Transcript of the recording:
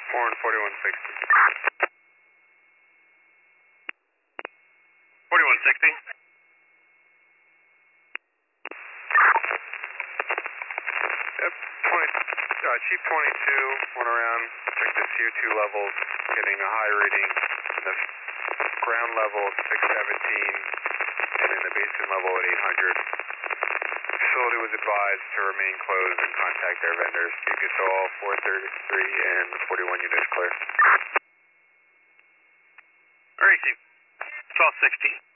4 and 4160. 4160. Yep, Chief 22 went around, checked the CO2 levels, getting a high reading in the ground level at 617 and in the basement level at 800. Facility was advised to remain closed and contact their vendors. You could show all 433 and 41 units clear. All right, Chief. 1260.